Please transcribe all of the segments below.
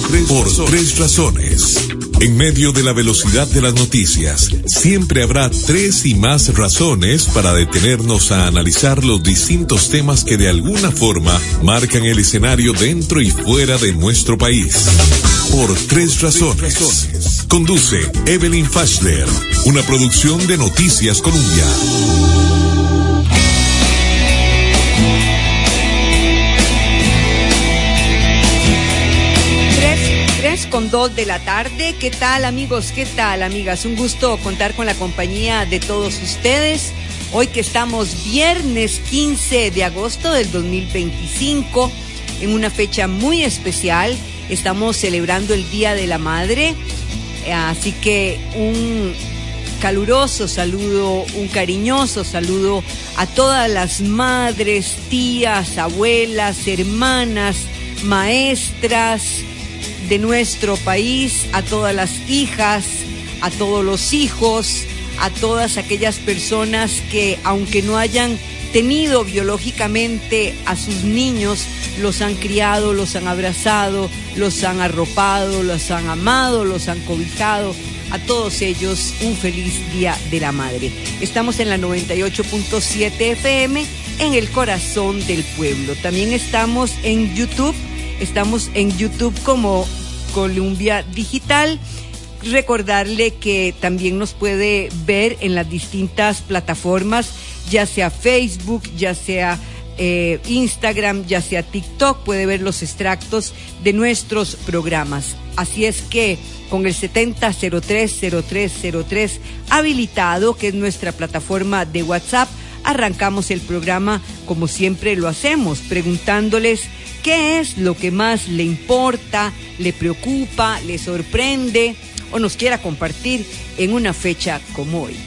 tres razones. En medio de la velocidad de las noticias, siempre habrá tres y más razones para detenernos a analizar los distintos temas que de alguna forma marcan el escenario dentro y fuera de nuestro país. Por tres razones. Conduce Evelyn Fashler, una producción de Noticias Colombia. 3:02 de la tarde. ¿Qué tal, amigos? ¿Qué tal, amigas? Un gusto contar con la compañía de todos ustedes. Hoy que estamos viernes 15 de agosto del 2025, en una fecha muy especial. Estamos celebrando el Día de la Madre, así que un caluroso saludo, un cariñoso saludo a todas las madres, tías, abuelas, hermanas, maestras de nuestro país, a todas las hijas, a todos los hijos, a todas aquellas personas que, aunque no hayan tenido biológicamente a sus niños, los han criado, los han abrazado, los han arropado, los han amado, los han cobijado. A todos ellos, un feliz Día de la Madre. Estamos en la 98.7 FM, en el corazón del pueblo. También estamos en YouTube. Estamos en YouTube como Columbia Digital. Recordarle que también nos puede ver en las distintas plataformas, ya sea Facebook, ya sea Instagram, ya sea TikTok. Puede ver los extractos de nuestros programas. Así es que con el 70030303 habilitado, que es nuestra plataforma de WhatsApp, arrancamos el programa como siempre lo hacemos, preguntándoles qué es lo que más le importa, le preocupa, le sorprende o nos quiera compartir en una fecha como hoy.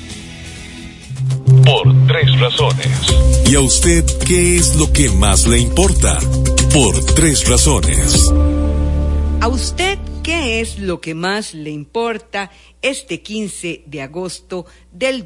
Por tres razones. ¿Y a usted qué es lo que más le importa? Por tres razones. ¿A usted qué es lo que más le importa este 15 de agosto del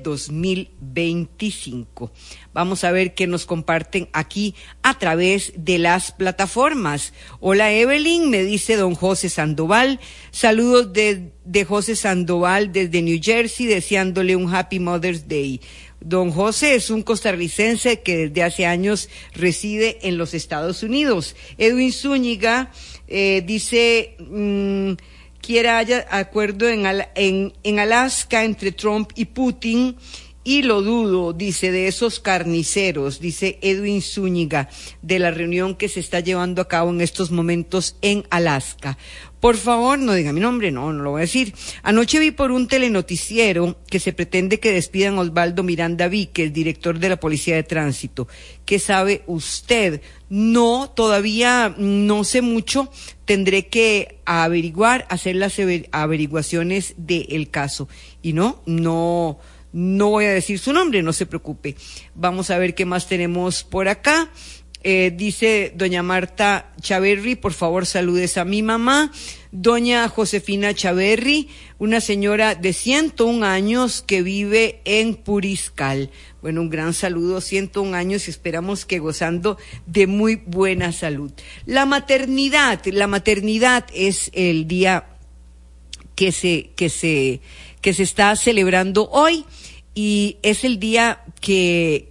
2025? Vamos a ver qué nos comparten aquí a través de las plataformas. Hola, Evelyn, me dice don José Sandoval. Saludos de José Sandoval desde New Jersey, deseándole un Happy Mother's Day. Don José es un costarricense que desde hace años reside en los Estados Unidos. Edwin Zúñiga dice que haya acuerdo en Alaska entre Trump y Putin, y lo dudo, dice, de esos carniceros, dice Edwin Zúñiga, de la reunión que se está llevando a cabo en estos momentos en Alaska. Por favor, no diga mi nombre, no lo voy a decir. Anoche vi por un telenoticiero que se pretende que despidan a Osvaldo Miranda Víquez, director de la Policía de Tránsito. ¿Qué sabe usted? No, todavía no sé mucho. Tendré que averiguar, hacer las averiguaciones del caso. Y no voy a decir su nombre, no se preocupe. Vamos a ver qué más tenemos por acá. Dice doña Marta Chaverri, por favor saludes a mi mamá. Doña Josefina Chaverri, una señora de 101 años que vive en Puriscal. Bueno, un gran saludo, 101 años, y esperamos que gozando de muy buena salud. La maternidad es el día que se está celebrando hoy, y es el día que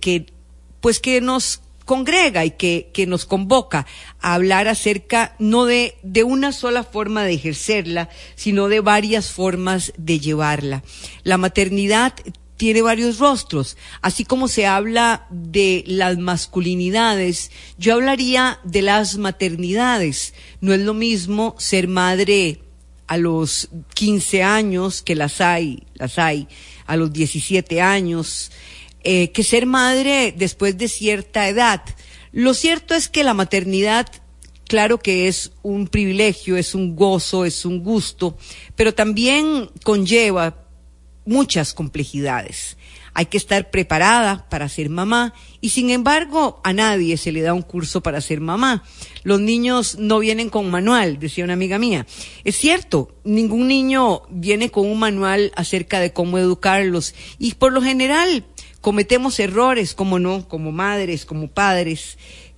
nos congrega y que nos convoca a hablar acerca no de una sola forma de ejercerla, sino de varias formas de llevarla. La maternidad tiene varios rostros, así como se habla de las masculinidades, yo hablaría de las maternidades. No es lo mismo ser madre a los 15 años, que las hay, a los 17 años, que ser madre después de cierta edad. Lo cierto es que la maternidad, claro que es un privilegio, es un gozo, es un gusto, pero también conlleva muchas complejidades. Hay que estar preparada para ser mamá, y sin embargo a nadie se le da un curso para ser mamá. Los niños no vienen con manual, decía una amiga mía. Es cierto, ningún niño viene con un manual acerca de cómo educarlos, y por lo general cometemos errores, como madres, como padres.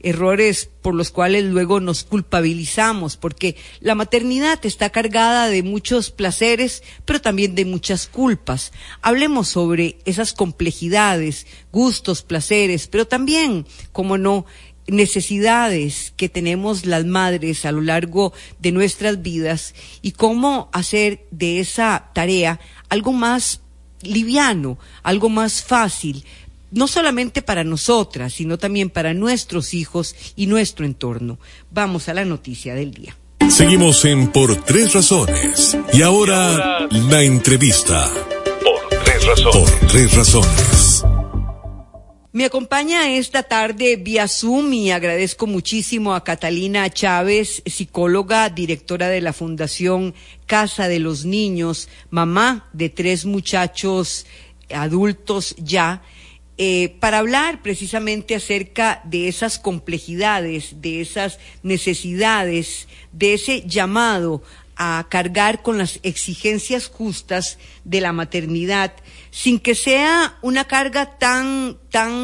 errores por los cuales luego nos culpabilizamos, porque la maternidad está cargada de muchos placeres, pero también de muchas culpas. Hablemos sobre esas complejidades, gustos, placeres, pero también, como no, necesidades que tenemos las madres a lo largo de nuestras vidas y cómo hacer de esa tarea algo más liviano, algo más fácil, no solamente para nosotras, sino también para nuestros hijos y nuestro entorno. Vamos a la noticia del día. Seguimos en Por Tres Razones. Y ahora la entrevista. Por Tres Razones. Por Tres Razones. Me acompaña esta tarde vía Zoom y agradezco muchísimo a Catalina Chávez, psicóloga, directora de la Fundación Casa de los Niños, mamá de 3 muchachos adultos ya, para hablar precisamente acerca de esas complejidades, de esas necesidades, de ese llamado a cargar con las exigencias justas de la maternidad, sin que sea una carga tan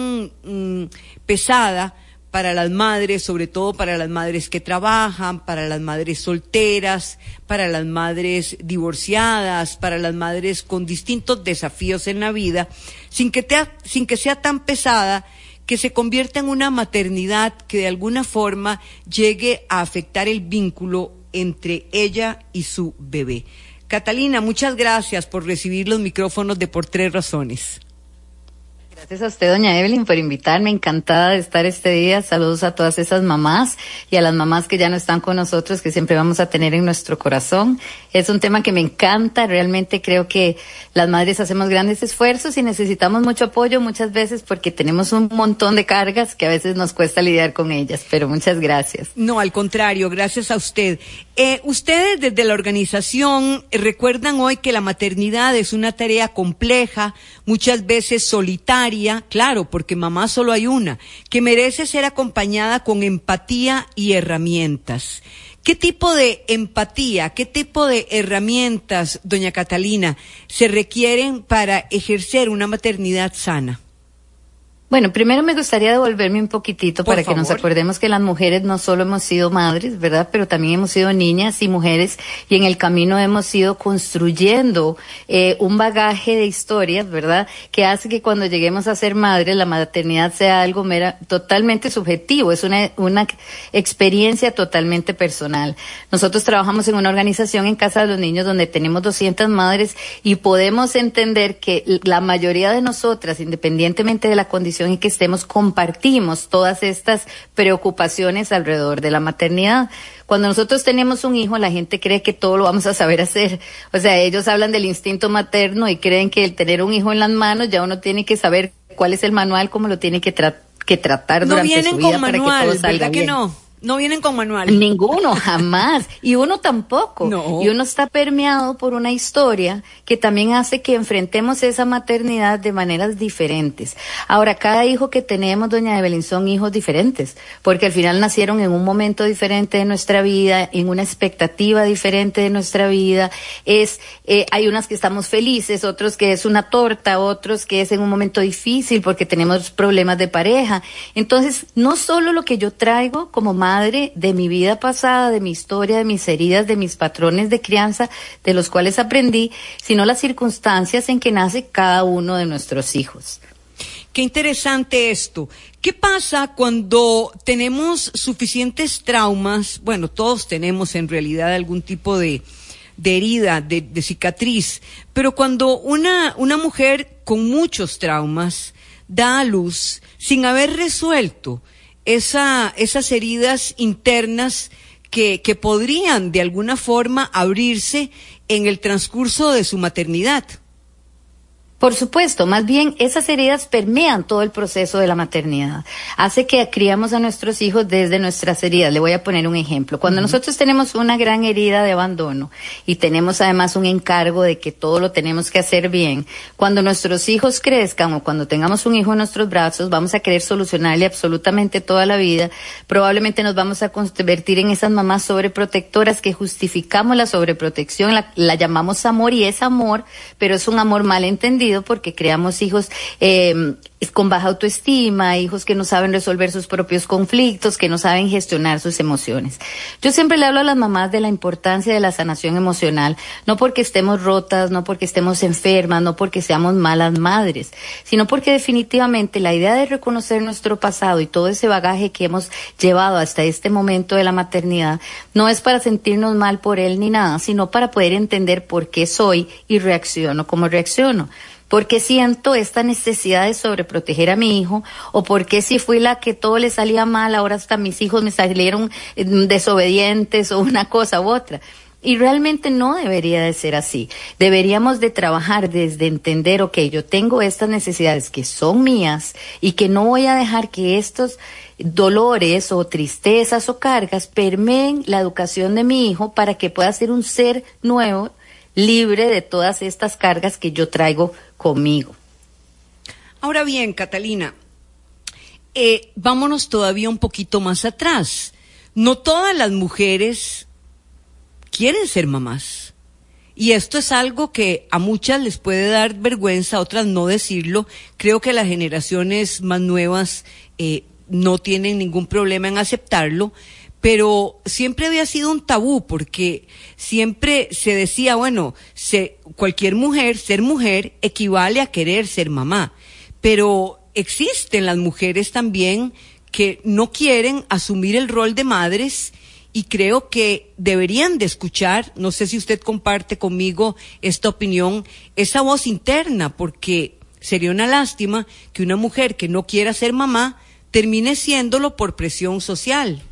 pesada para las madres, sobre todo para las madres que trabajan, para las madres solteras, para las madres divorciadas, para las madres con distintos desafíos en la vida, sin que sea tan pesada que se convierta en una maternidad que de alguna forma llegue a afectar el vínculo entre ella y su bebé. Catalina, muchas gracias por recibir los micrófonos de Por Tres Razones. Gracias a usted, doña Evelyn, por invitarme. Encantada de estar este día. Saludos a todas esas mamás y a las mamás que ya no están con nosotros, que siempre vamos a tener en nuestro corazón. Es un tema que me encanta. Realmente creo que las madres hacemos grandes esfuerzos y necesitamos mucho apoyo muchas veces porque tenemos un montón de cargas que a veces nos cuesta lidiar con ellas. Pero muchas gracias. No, al contrario, gracias a usted. Ustedes desde la organización recuerdan hoy que la maternidad es una tarea compleja, muchas veces solitaria, claro, porque mamá solo hay una, que merece ser acompañada con empatía y herramientas. ¿Qué tipo de empatía, qué tipo de herramientas, doña Catalina, se requieren para ejercer una maternidad sana? Bueno, primero me gustaría devolverme un poquitito para que nos acordemos que las mujeres no solo hemos sido madres, ¿verdad? Pero también hemos sido niñas y mujeres y en el camino hemos ido construyendo un bagaje de historias, ¿verdad? Que hace que cuando lleguemos a ser madres la maternidad sea algo totalmente subjetivo, es una experiencia totalmente personal. Nosotros trabajamos en una organización en Casa de los Niños donde tenemos 200 madres y podemos entender que la mayoría de nosotras, independientemente de la condición en que estemos, compartimos todas estas preocupaciones alrededor de la maternidad. Cuando nosotros tenemos un hijo, la gente cree que todo lo vamos a saber hacer. O sea, ellos hablan del instinto materno y creen que el tener un hijo en las manos ya uno tiene que saber cuál es el manual, cómo lo tiene que tratar durante su vida para que todo salga bien. No vienen con manual. Ninguno, jamás. Y uno tampoco. No. Y uno está permeado por una historia que también hace que enfrentemos esa maternidad de maneras diferentes. Ahora, cada hijo que tenemos, doña Evelyn, son hijos diferentes, porque al final nacieron en un momento diferente de nuestra vida, en una expectativa diferente de nuestra vida. Hay unas que estamos felices, otros que es una torta, otros que es en un momento difícil porque tenemos problemas de pareja. Entonces, no solo lo que yo traigo como madre de mi vida pasada, de mi historia, de mis heridas, de mis patrones de crianza, de los cuales aprendí, sino las circunstancias en que nace cada uno de nuestros hijos. Qué interesante esto. ¿Qué pasa cuando tenemos suficientes traumas? Bueno, todos tenemos en realidad algún tipo de herida, de cicatriz, pero cuando una mujer con muchos traumas da a luz sin haber resuelto esas heridas internas que podrían de alguna forma abrirse en el transcurso de su maternidad. Por supuesto, más bien esas heridas permean todo el proceso de la maternidad. Hace que criamos a nuestros hijos desde nuestras heridas. Le voy a poner un ejemplo. Cuando nosotros tenemos una gran herida de abandono y tenemos además un encargo de que todo lo tenemos que hacer bien, cuando nuestros hijos crezcan o cuando tengamos un hijo en nuestros brazos, vamos a querer solucionarle absolutamente toda la vida. Probablemente nos vamos a convertir en esas mamás sobreprotectoras que justificamos la sobreprotección, la llamamos amor y es amor, pero es un amor mal entendido porque creamos hijos con baja autoestima, hijos que no saben resolver sus propios conflictos, que no saben gestionar sus emociones. Yo siempre le hablo a las mamás de la importancia de la sanación emocional, no porque estemos rotas, no porque estemos enfermas, no porque seamos malas madres, sino porque definitivamente la idea de reconocer nuestro pasado y todo ese bagaje que hemos llevado hasta este momento de la maternidad no es para sentirnos mal por él ni nada, sino para poder entender por qué soy y reacciono como reacciono. ¿Por qué siento esta necesidad de sobreproteger a mi hijo? ¿O por qué si fui la que todo le salía mal, ahora hasta mis hijos me salieron desobedientes o una cosa u otra? Y realmente no debería de ser así. Deberíamos de trabajar desde entender, ok, yo tengo estas necesidades que son mías y que no voy a dejar que estos dolores o tristezas o cargas permeen la educación de mi hijo para que pueda ser un ser nuevo, libre de todas estas cargas que yo traigo conmigo. Ahora bien, Catalina, vámonos todavía un poquito más atrás. No todas las mujeres quieren ser mamás. Y esto es algo que a muchas les puede dar vergüenza, a otras no decirlo. Creo que las generaciones más nuevas no tienen ningún problema en aceptarlo. Pero siempre había sido un tabú porque siempre se decía, bueno, cualquier mujer, ser mujer equivale a querer ser mamá. Pero existen las mujeres también que no quieren asumir el rol de madres y creo que deberían de escuchar, no sé si usted comparte conmigo esta opinión, esa voz interna, porque sería una lástima que una mujer que no quiera ser mamá termine siéndolo por presión social.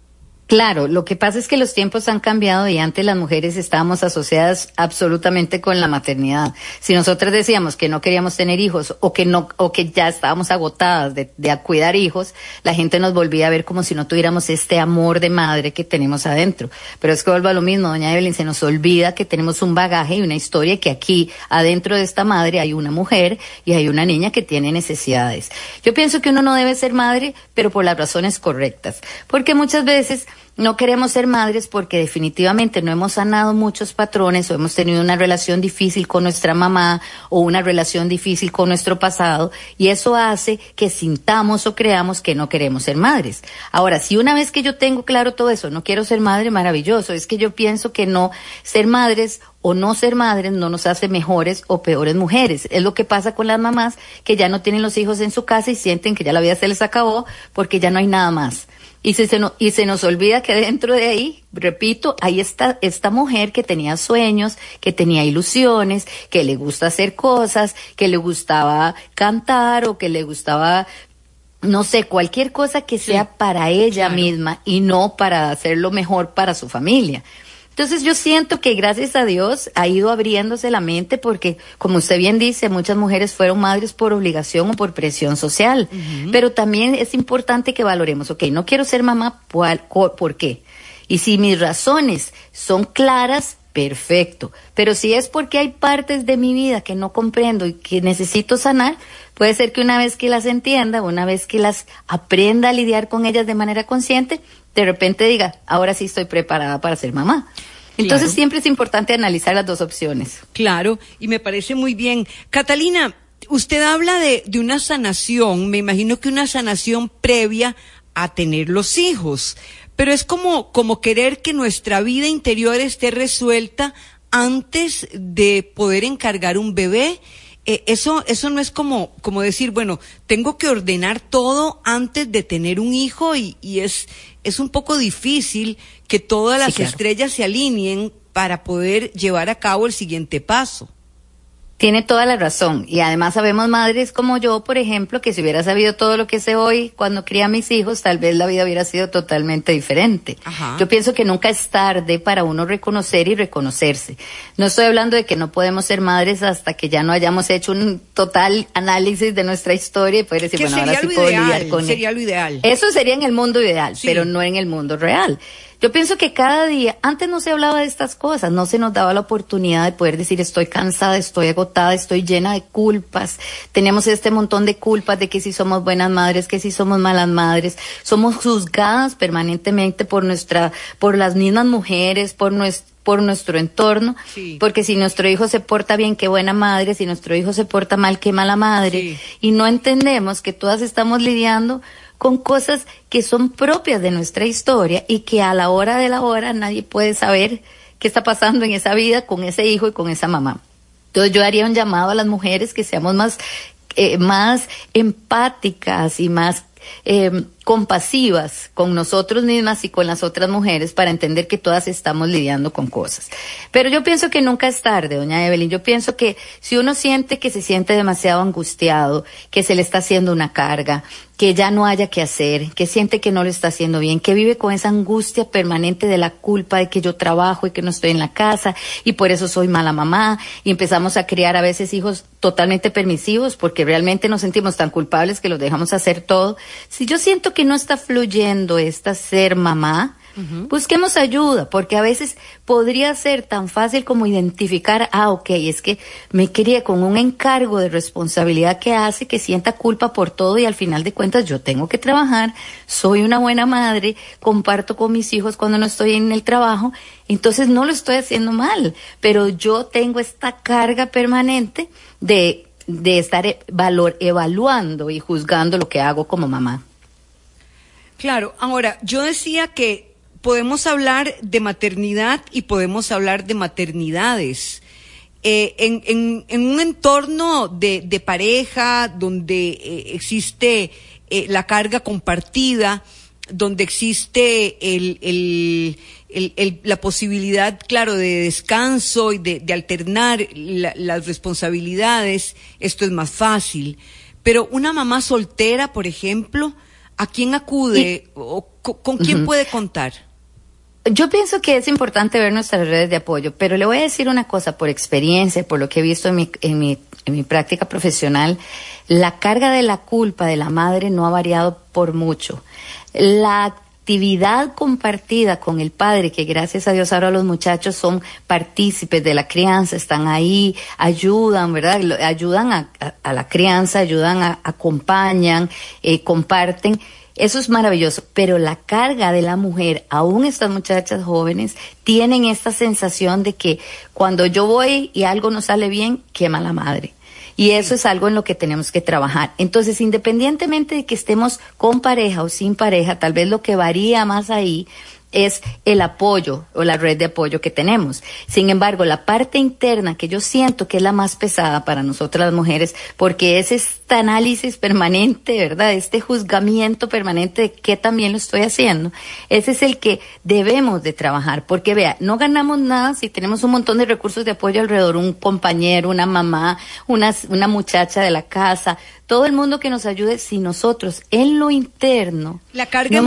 Claro, lo que pasa es que los tiempos han cambiado y antes las mujeres estábamos asociadas absolutamente con la maternidad. Si nosotras decíamos que no queríamos tener hijos o que ya estábamos agotadas de cuidar hijos, la gente nos volvía a ver como si no tuviéramos este amor de madre que tenemos adentro. Pero es que vuelvo a lo mismo, doña Evelyn, se nos olvida que tenemos un bagaje y una historia y que aquí adentro de esta madre hay una mujer y hay una niña que tiene necesidades. Yo pienso que uno no debe ser madre, pero por las razones correctas, porque muchas veces no queremos ser madres porque definitivamente no hemos sanado muchos patrones o hemos tenido una relación difícil con nuestra mamá o una relación difícil con nuestro pasado y eso hace que sintamos o creamos que no queremos ser madres. Ahora, si una vez que yo tengo claro todo eso, no quiero ser madre, maravilloso. Es que yo pienso que no ser madres o no ser madres no nos hace mejores o peores mujeres. Es lo que pasa con las mamás que ya no tienen los hijos en su casa y sienten que ya la vida se les acabó porque ya no hay nada más. Y se nos olvida que dentro de ahí, repito, ahí está esta mujer que tenía sueños, que tenía ilusiones, que le gusta hacer cosas, que le gustaba cantar o que le gustaba, no sé, cualquier cosa que sea para ella misma y no para hacerlo mejor para su familia. Entonces yo siento que gracias a Dios ha ido abriéndose la mente porque, como usted bien dice, muchas mujeres fueron madres por obligación o por presión social. Uh-huh. Pero también es importante que valoremos, ok, no quiero ser mamá, ¿por qué? Y si mis razones son claras, perfecto. Pero si es porque hay partes de mi vida que no comprendo y que necesito sanar, puede ser que una vez que las entienda, una vez que las aprenda a lidiar con ellas de manera consciente, de repente diga, ahora sí estoy preparada para ser mamá. Entonces siempre es importante analizar las dos opciones. Claro, y me parece muy bien. Catalina, usted habla de una sanación, me imagino que una sanación previa a tener los hijos, pero es como querer que nuestra vida interior esté resuelta antes de poder encargar un bebé. Eso no es como decir, bueno, tengo que ordenar todo antes de tener un hijo y es un poco difícil que todas las estrellas se alineen para poder llevar a cabo el siguiente paso. Tiene toda la razón. Y además sabemos madres como yo, por ejemplo, que si hubiera sabido todo lo que sé hoy cuando crié a mis hijos, tal vez la vida hubiera sido totalmente diferente. Ajá. Yo pienso que nunca es tarde para uno reconocer y reconocerse. No estoy hablando de que no podemos ser madres hasta que ya no hayamos hecho un total análisis de nuestra historia y poder decir, bueno, ahora sí puedo lidiar con sería lo ideal. Eso sería en el mundo ideal, pero no en el mundo real. Yo pienso que cada día, antes no se hablaba de estas cosas, no se nos daba la oportunidad de poder decir estoy cansada, estoy agotada, estoy llena de culpas, tenemos este montón de culpas de que si somos buenas madres, que si somos malas madres, somos juzgadas permanentemente por las mismas mujeres, por por nuestro entorno, porque si nuestro hijo se porta bien, qué buena madre, si nuestro hijo se porta mal, qué mala madre, y no entendemos que todas estamos lidiando con cosas que son propias de nuestra historia y que a la hora de la hora nadie puede saber qué está pasando en esa vida con ese hijo y con esa mamá. Entonces yo haría un llamado a las mujeres que seamos más empáticas y más compasivas con nosotros mismas y con las otras mujeres para entender que todas estamos lidiando con cosas. Pero yo pienso que nunca es tarde, doña Evelyn. Yo pienso que si uno siente que se siente demasiado angustiado, que se le está haciendo una carga, que ya no haya que hacer, que siente que no lo está haciendo bien, que vive con esa angustia permanente de la culpa de que yo trabajo y que no estoy en la casa y por eso soy mala mamá, y empezamos a criar a veces hijos totalmente permisivos porque realmente nos sentimos tan culpables que los dejamos hacer todo. Si yo siento que no está fluyendo esta ser mamá, busquemos ayuda, porque a veces podría ser tan fácil como identificar, ok, es que me crié con un encargo de responsabilidad que hace que sienta culpa por todo y al final de cuentas yo tengo que trabajar, soy una buena madre, comparto con mis hijos cuando no estoy en el trabajo, entonces no lo estoy haciendo mal, pero yo tengo esta carga permanente de estar evaluando y juzgando lo que hago como mamá. Claro, ahora, yo decía que podemos hablar de maternidad y podemos hablar de maternidades. En un entorno de pareja donde existe la carga compartida, donde existe la posibilidad, claro, de descanso y de alternar las responsabilidades, esto es más fácil. Pero una mamá soltera, por ejemplo, ¿a quién acude o con quién puede contar? Yo pienso que es importante ver nuestras redes de apoyo, pero le voy a decir una cosa por experiencia, por lo que he visto en mi práctica profesional. La carga de la culpa de la madre no ha variado por mucho. La actividad compartida con el padre, que gracias a Dios ahora los muchachos son partícipes de la crianza, están ahí, ayudan, ¿verdad? Ayudan a la crianza, acompañan, comparten. Eso es maravilloso, pero la carga de la mujer, aún estas muchachas jóvenes, tienen esta sensación de que cuando yo voy y algo no sale bien, qué mala madre. Y eso es algo en lo que tenemos que trabajar. Entonces, independientemente de que estemos con pareja o sin pareja, tal vez lo que varía más ahí es el apoyo o la red de apoyo que tenemos. Sin embargo, la parte interna que yo siento que es la más pesada para nosotras las mujeres, porque es este análisis permanente, ¿verdad? Este juzgamiento permanente de qué también lo estoy haciendo. Ese es el que debemos de trabajar, porque vea, no ganamos nada si tenemos un montón de recursos de apoyo alrededor, un compañero, una mamá, una muchacha de la casa, todo el mundo que nos ayude, si nosotros en lo interno la carga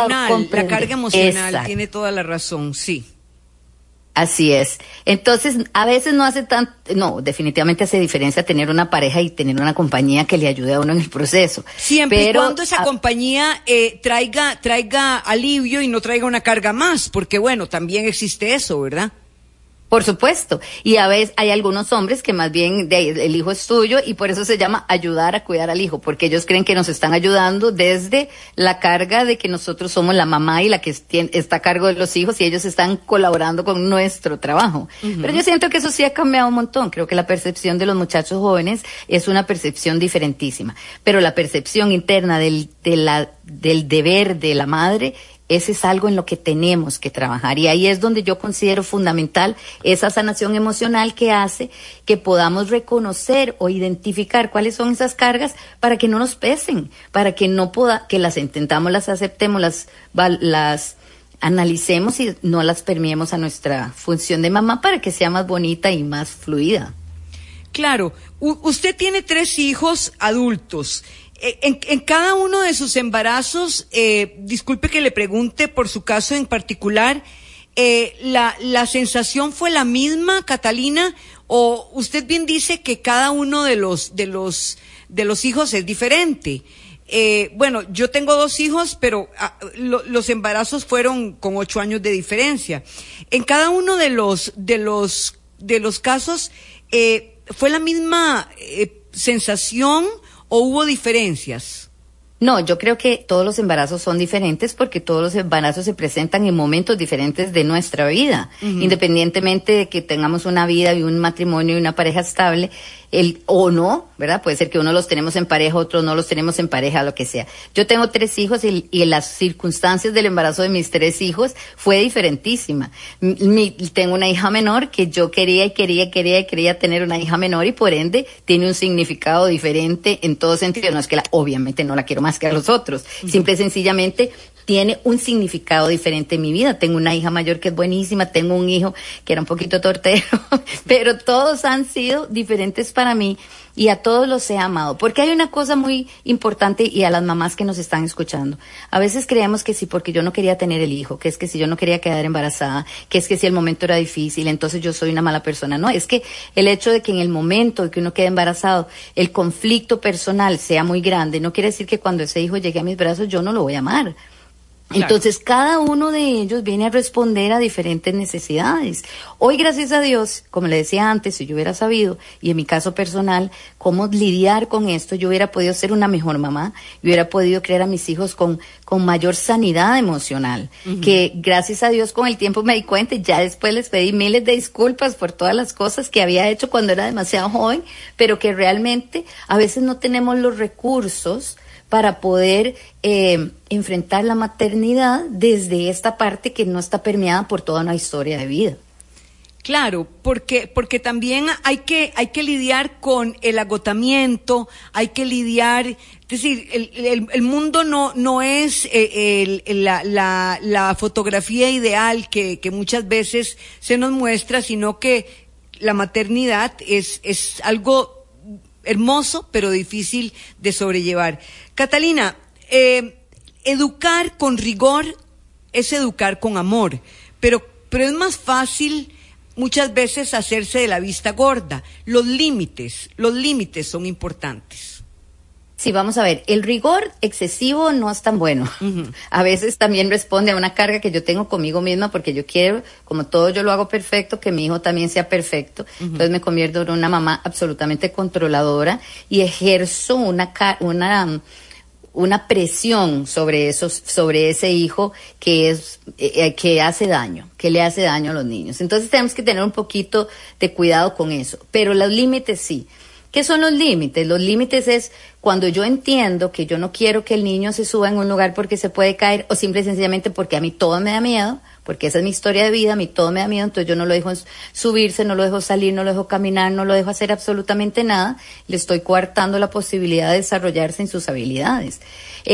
emocional tiene toda la razón, sí. Así es. Entonces, a veces definitivamente hace diferencia tener una pareja y tener una compañía que le ayude a uno en el proceso. Siempre y cuando esa compañía traiga alivio y no traiga una carga más, porque bueno, también existe eso, ¿verdad? Por supuesto, y a veces hay algunos hombres que más bien el hijo es tuyo y por eso se llama ayudar a cuidar al hijo, porque ellos creen que nos están ayudando desde la carga de que nosotros somos la mamá y la que está a cargo de los hijos y ellos están colaborando con nuestro trabajo. Pero yo siento que eso sí ha cambiado un montón, creo que la percepción de los muchachos jóvenes es una percepción diferentísima, pero la percepción interna del deber de la madre, ese es algo en lo que tenemos que trabajar y ahí es donde yo considero fundamental esa sanación emocional que hace que podamos reconocer o identificar cuáles son esas cargas para que no nos pesen, para que que las intentamos, las aceptemos, las analicemos y no las permeemos a nuestra función de mamá para que sea más bonita y más fluida. Claro, usted tiene 3 hijos adultos. En cada uno de sus embarazos, disculpe que le pregunte por su caso en particular, ¿la sensación fue la misma, Catalina? O usted bien dice que cada uno de los hijos es diferente. Bueno, yo tengo 2 hijos, pero los embarazos fueron con 8 años de diferencia. En cada uno de los casos, ¿fue la misma sensación? ¿O hubo diferencias? No, yo creo que todos los embarazos son diferentes porque todos los embarazos se presentan en momentos diferentes de nuestra vida. Independientemente de que tengamos una vida y un matrimonio y una pareja estable, o no, ¿verdad? Puede ser que uno los tenemos en pareja, otros no los tenemos en pareja, lo que sea. Yo tengo 3 hijos y las circunstancias del embarazo de mis 3 hijos fue diferentísima. Tengo una hija menor que yo quería tener una hija menor y por ende tiene un significado diferente en todo sentido. No es que obviamente no la quiero más que a los otros. Simple y sencillamente tiene un significado diferente en mi vida. Tengo una hija mayor que es buenísima, tengo un hijo que era un poquito tortero, pero todos han sido diferentes para mí y a todos los he amado. Porque hay una cosa muy importante y a las mamás que nos están escuchando. A veces creemos que sí, porque yo no quería tener el hijo, que es que si yo no quería quedar embarazada, que es que si el momento era difícil, entonces yo soy una mala persona. No, es que el hecho de que en el momento de que uno quede embarazado, el conflicto personal sea muy grande, no quiere decir que cuando ese hijo llegue a mis brazos yo no lo voy a amar. Claro. Entonces, cada uno de ellos viene a responder a diferentes necesidades. Hoy, gracias a Dios, como le decía antes, si yo hubiera sabido, y en mi caso personal, cómo lidiar con esto, yo hubiera podido ser una mejor mamá, y hubiera podido criar a mis hijos con mayor sanidad emocional, que gracias a Dios con el tiempo me di cuenta, y ya después les pedí miles de disculpas por todas las cosas que había hecho cuando era demasiado joven, pero que realmente a veces no tenemos los recursos para poder enfrentar la maternidad desde esta parte que no está permeada por toda una historia de vida. Claro, porque también hay que lidiar con el agotamiento, hay que lidiar, es decir, el mundo no es la fotografía ideal que muchas veces se nos muestra, sino que la maternidad es algo hermoso, pero difícil de sobrellevar. Catalina, educar con rigor es educar con amor, pero es más fácil muchas veces hacerse de la vista gorda. Los límites son importantes. Sí, vamos a ver, el rigor excesivo no es tan bueno. A veces también responde a una carga que yo tengo conmigo misma porque yo quiero, como todo yo lo hago perfecto, que mi hijo también sea perfecto. Entonces me convierto en una mamá absolutamente controladora y ejerzo una presión sobre ese hijo que hace daño, que le hace daño a los niños. Entonces tenemos que tener un poquito de cuidado con eso. Pero los límites sí. ¿Qué son los límites? Los límites es cuando yo entiendo que yo no quiero que el niño se suba en un lugar porque se puede caer o simple y sencillamente porque a mí todo me da miedo, porque esa es mi historia de vida, a mí todo me da miedo, entonces yo no lo dejo subirse, no lo dejo salir, no lo dejo caminar, no lo dejo hacer absolutamente nada, le estoy coartando la posibilidad de desarrollarse en sus habilidades.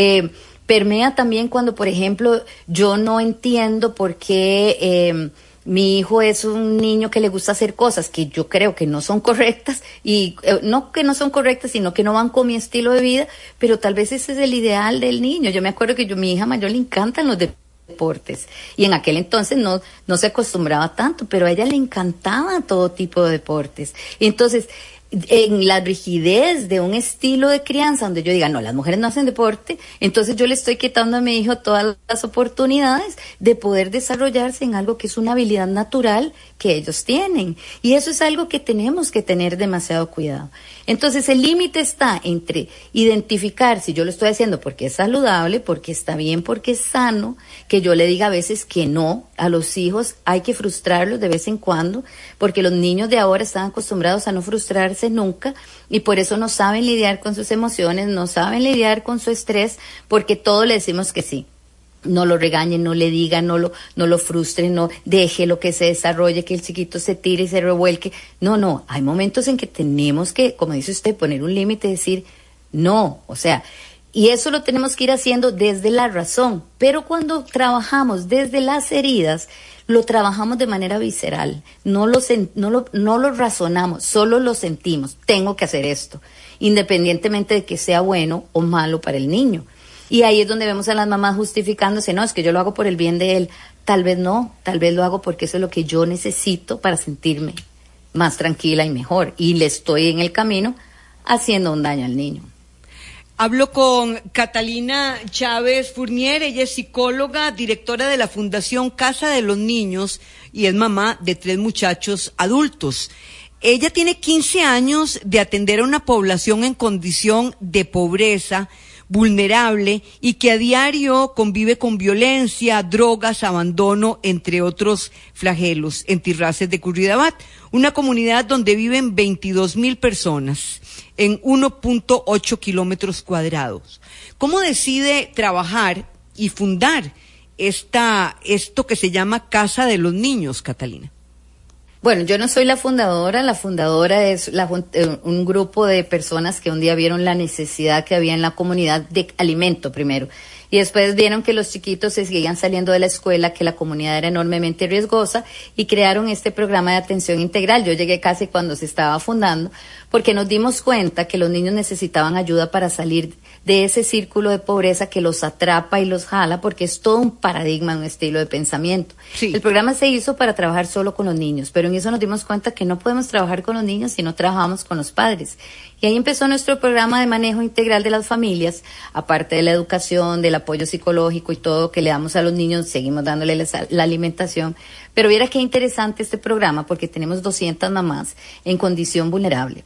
Permea también cuando, por ejemplo, yo no entiendo por qué mi hijo es un niño que le gusta hacer cosas que yo creo que no son correctas y no que no son correctas, sino que no van con mi estilo de vida, pero tal vez ese es el ideal del niño. Yo me acuerdo que mi hija mayor le encantan los deportes y en aquel entonces no se acostumbraba tanto, pero a ella le encantaba todo tipo de deportes. Y entonces, en la rigidez de un estilo de crianza donde yo diga, no, las mujeres no hacen deporte, entonces yo le estoy quitando a mi hijo todas las oportunidades de poder desarrollarse en algo que es una habilidad natural que ellos tienen. Y eso es algo que tenemos que tener demasiado cuidado. Entonces el límite está entre identificar si yo lo estoy haciendo porque es saludable, porque está bien, porque es sano, que yo le diga a veces que no a los hijos, hay que frustrarlos de vez en cuando, porque los niños de ahora están acostumbrados a no frustrarse nunca y por eso no saben lidiar con sus emociones, no saben lidiar con su estrés, porque todo le decimos que sí. No lo regañen, no le digan, no lo frustren, no deje lo que se desarrolle, que el chiquito se tire y se revuelque. No, hay momentos en que tenemos que, como dice usted, poner un límite y decir no, o sea, y eso lo tenemos que ir haciendo desde la razón, pero cuando trabajamos desde las heridas, lo trabajamos de manera visceral, no lo razonamos, solo lo sentimos, tengo que hacer esto, independientemente de que sea bueno o malo para el niño. Y ahí es donde vemos a las mamás justificándose, no, es que yo lo hago por el bien de él. Tal vez no, tal vez lo hago porque eso es lo que yo necesito para sentirme más tranquila y mejor. Y le estoy en el camino haciendo un daño al niño. Hablo con Catalina Chávez Fournier, ella es psicóloga, directora de la Fundación Casa de los Niños y es mamá de 3 muchachos adultos. Ella tiene 15 años de atender a una población en condición de pobreza, vulnerable y que a diario convive con violencia, drogas, abandono, entre otros flagelos, en Tirraces de Curridabat, una comunidad donde viven 22,000 personas en 1.8 kilómetros cuadrados. ¿Cómo decide trabajar y fundar esto que se llama Casa de los Niños, Catalina? Bueno, yo no soy la fundadora es un grupo de personas que un día vieron la necesidad que había en la comunidad de alimento primero, y después vieron que los chiquitos se seguían saliendo de la escuela, que la comunidad era enormemente riesgosa, y crearon este programa de atención integral. Yo llegué casi cuando se estaba fundando, porque nos dimos cuenta que los niños necesitaban ayuda para salir de ese círculo de pobreza que los atrapa y los jala, porque es todo un paradigma, un estilo de pensamiento. Sí. El programa se hizo para trabajar solo con los niños, pero en eso nos dimos cuenta que no podemos trabajar con los niños si no trabajamos con los padres. Y ahí empezó nuestro programa de manejo integral de las familias, aparte de la educación, del apoyo psicológico y todo que le damos a los niños, seguimos dándole la alimentación. Pero viera qué interesante este programa, porque tenemos 200 mamás en condición vulnerable.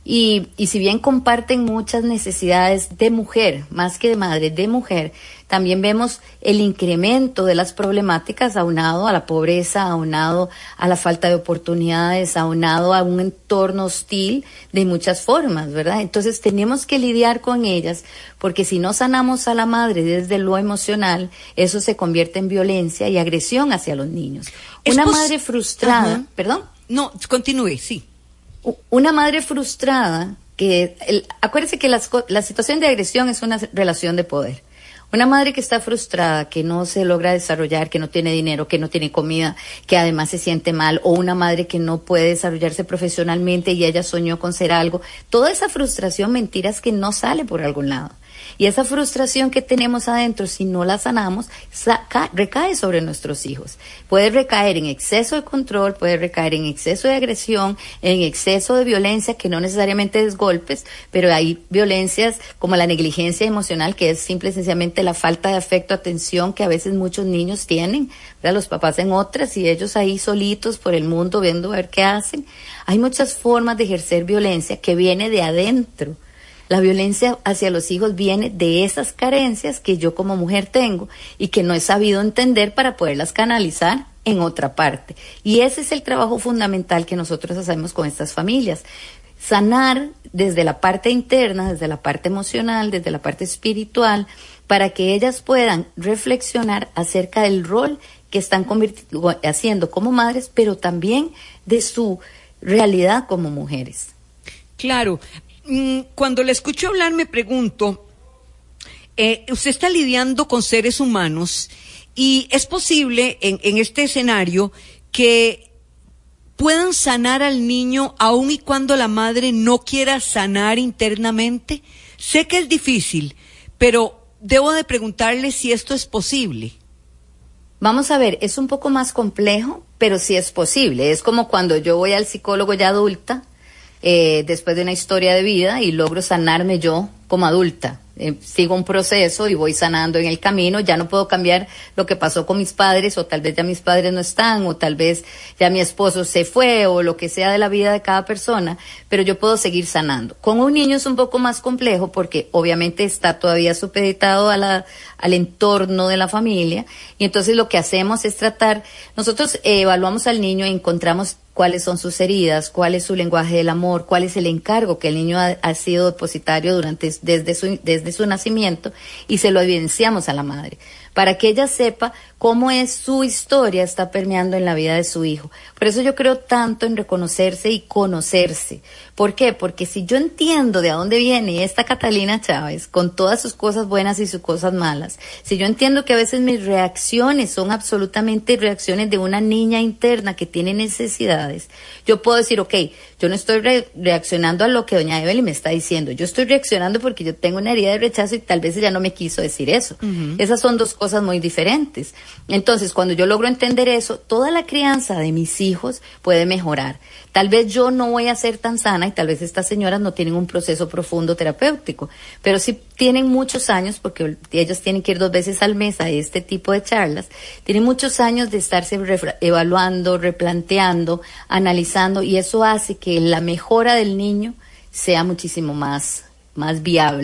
Y si bien comparten muchas necesidades de mujer, más que de madre, de mujer, también vemos el incremento de las problemáticas aunado a la pobreza, aunado a la falta de oportunidades, aunado a un entorno hostil de muchas formas, ¿verdad? Entonces tenemos que lidiar con ellas, porque si no sanamos a la madre desde lo emocional, eso se convierte en violencia y agresión hacia los niños. Una madre frustrada, Ajá. ¿Perdón? No, continúe, sí. Una madre frustrada, acuérdese que la situación de agresión es una relación de poder. Una madre que está frustrada, que no se logra desarrollar, que no tiene dinero, que no tiene comida, que además se siente mal, o una madre que no puede desarrollarse profesionalmente y ella soñó con ser algo, toda esa frustración, mentiras que no sale por algún lado. Y esa frustración que tenemos adentro, si no la sanamos, recae sobre nuestros hijos. Puede recaer en exceso de control, puede recaer en exceso de agresión, en exceso de violencia, que no necesariamente es golpes, pero hay violencias como la negligencia emocional, que es simple y sencillamente la falta de afecto, atención que a veces muchos niños tienen, ¿verdad? Los papás en otras y ellos ahí solitos por el mundo viendo a ver qué hacen. Hay muchas formas de ejercer violencia que viene de adentro. La violencia hacia los hijos viene de esas carencias que yo como mujer tengo y que no he sabido entender para poderlas canalizar en otra parte. Y ese es el trabajo fundamental que nosotros hacemos con estas familias. Sanar desde la parte interna, desde la parte emocional, desde la parte espiritual, para que ellas puedan reflexionar acerca del rol que están haciendo como madres, pero también de su realidad como mujeres. Claro. Cuando le escucho hablar me pregunto, usted está lidiando con seres humanos y es posible en este escenario que puedan sanar al niño aun y cuando la madre no quiera sanar internamente. Sé que es difícil, pero debo de preguntarle si esto es posible. Vamos a ver, es un poco más complejo, pero sí es posible. Es como cuando yo voy al psicólogo ya adulta, después de una historia de vida y logro sanarme yo como adulta. Sigo un proceso y voy sanando en el camino, ya no puedo cambiar lo que pasó con mis padres, o tal vez ya mis padres no están, o tal vez ya mi esposo se fue, o lo que sea de la vida de cada persona, pero yo puedo seguir sanando. Con un niño es un poco más complejo porque obviamente está todavía supeditado al entorno de la familia, y entonces lo que hacemos es nosotros evaluamos al niño y encontramos cuáles son sus heridas, cuál es su lenguaje del amor, cuál es el encargo que el niño ha sido depositario desde su nacimiento, y se lo evidenciamos a la madre, para que ella sepa cómo es su historia está permeando en la vida de su hijo. Por eso yo creo tanto en reconocerse y conocerse. ¿Por qué? Porque si yo entiendo de dónde viene esta Catalina Chávez, con todas sus cosas buenas y sus cosas malas, si yo entiendo que a veces mis reacciones son absolutamente reacciones de una niña interna que tiene necesidades, yo puedo decir, ok, yo no estoy reaccionando a lo que doña Evelyn me está diciendo, yo estoy reaccionando porque yo tengo una herida de rechazo y tal vez ella no me quiso decir eso. Uh-huh. Esas son dos cosas muy diferentes. Entonces, cuando yo logro entender eso, toda la crianza de mis hijos puede mejorar. Tal vez yo no voy a ser tan sana y tal vez estas señoras no tienen un proceso profundo terapéutico, pero sí tienen muchos años, porque ellos tienen que ir 2 veces al mes a este tipo de charlas, tienen muchos años de estarse evaluando, replanteando, analizando, y eso hace que la mejora del niño sea muchísimo más viable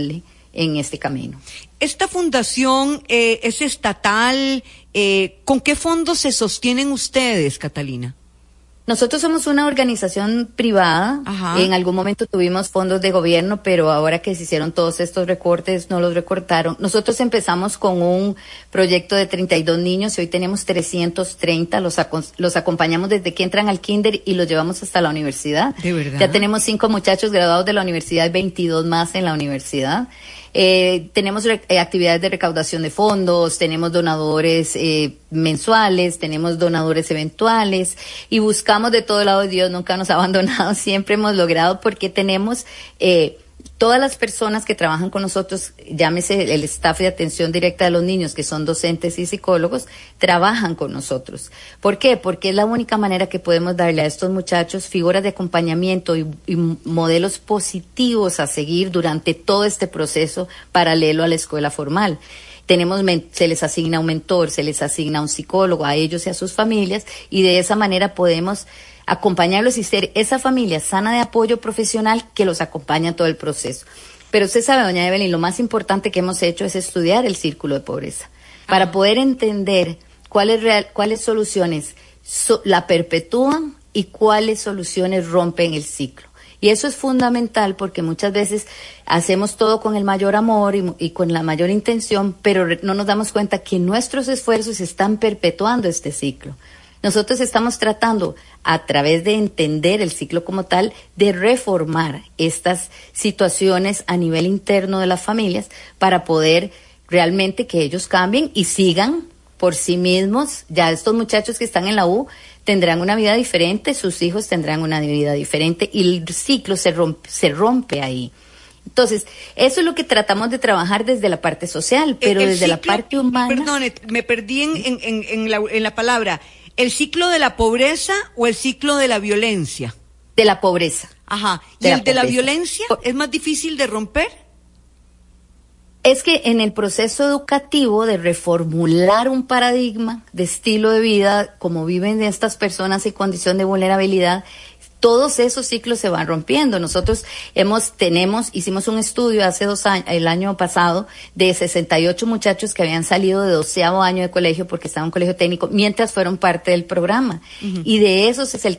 en este camino. Esta fundación es estatal. ¿Con qué fondos se sostienen ustedes, Catalina? Nosotros somos una organización privada. Ajá. En algún momento tuvimos fondos de gobierno, pero ahora que se hicieron todos estos recortes, no los recortaron. Nosotros empezamos con un proyecto de 32 niños y hoy tenemos 330. Los acompañamos desde que entran al kinder y los llevamos hasta la universidad. ¿De verdad? Ya tenemos 5 muchachos graduados de la universidad y 22 más en la universidad. Tenemos actividades de recaudación de fondos, tenemos donadores mensuales, tenemos donadores eventuales y buscamos de todo lado. Dios nunca nos ha abandonado, siempre hemos logrado porque tenemos todas las personas que trabajan con nosotros, llámese el staff de atención directa de los niños, que son docentes y psicólogos, trabajan con nosotros. ¿Por qué? Porque es la única manera que podemos darle a estos muchachos figuras de acompañamiento y modelos positivos a seguir durante todo este proceso paralelo a la escuela formal. Se les asigna un mentor, se les asigna un psicólogo a ellos y a sus familias, y de esa manera podemos acompañarlos y ser esa familia sana de apoyo profesional que los acompaña en todo el proceso. Pero usted sabe, doña Evelyn, lo más importante que hemos hecho es estudiar el círculo de pobreza para poder entender cuáles soluciones la perpetúan y cuáles soluciones rompen el ciclo. Y eso es fundamental porque muchas veces hacemos todo con el mayor amor y con la mayor intención, pero no nos damos cuenta que nuestros esfuerzos están perpetuando este ciclo. Nosotros estamos tratando, a través de entender el ciclo como tal, de reformar estas situaciones a nivel interno de las familias para poder realmente que ellos cambien y sigan por sí mismos. Ya estos muchachos que están en la U tendrán una vida diferente, sus hijos tendrán una vida diferente y el ciclo se rompe ahí. Entonces, eso es lo que tratamos de trabajar desde la parte social, pero desde la parte humana. Perdone, me perdí en la palabra. ¿El ciclo de la pobreza o el ciclo de la violencia? De la pobreza. Ajá. ¿Y el de la violencia es más difícil de romper? Es que en el proceso educativo de reformular un paradigma de estilo de vida, como viven estas personas en condición de vulnerabilidad, todos esos ciclos se van rompiendo. Nosotros hicimos un estudio hace 2 años, el año pasado, de 68 muchachos que habían salido de 12º año de colegio porque estaban en un colegio técnico, mientras fueron parte del programa. Uh-huh. Y de esos el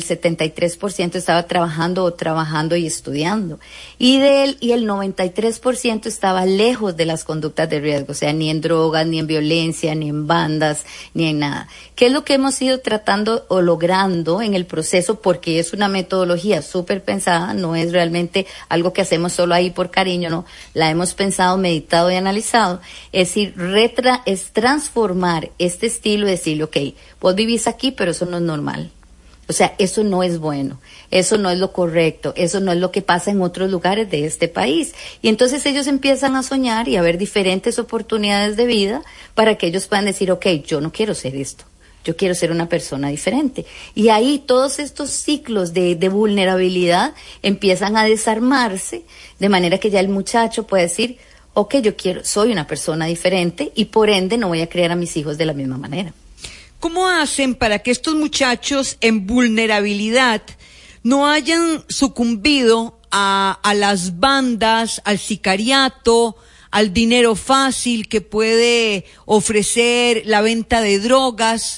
73% estaba trabajando y estudiando. Y el 93% estaba lejos de las conductas de riesgo, o sea, ni en drogas, ni en violencia, ni en bandas, ni en nada. ¿Qué es lo que hemos ido tratando o logrando en el proceso? Porque es una metodología súper pensada, no es realmente algo que hacemos solo ahí por cariño, no, la hemos pensado, meditado y analizado. Es decir, es transformar este estilo y decirle, ok, vos vivís aquí, pero eso no es normal. O sea, eso no es bueno, eso no es lo correcto, eso no es lo que pasa en otros lugares de este país. Y entonces ellos empiezan a soñar y a ver diferentes oportunidades de vida para que ellos puedan decir, ok, yo no quiero ser esto. Yo quiero ser una persona diferente. Y ahí todos estos ciclos de vulnerabilidad empiezan a desarmarse, de manera que ya el muchacho puede decir, ok, soy una persona diferente y por ende no voy a criar a mis hijos de la misma manera. ¿Cómo hacen para que estos muchachos en vulnerabilidad no hayan sucumbido a las bandas, al sicariato, al dinero fácil que puede ofrecer la venta de drogas?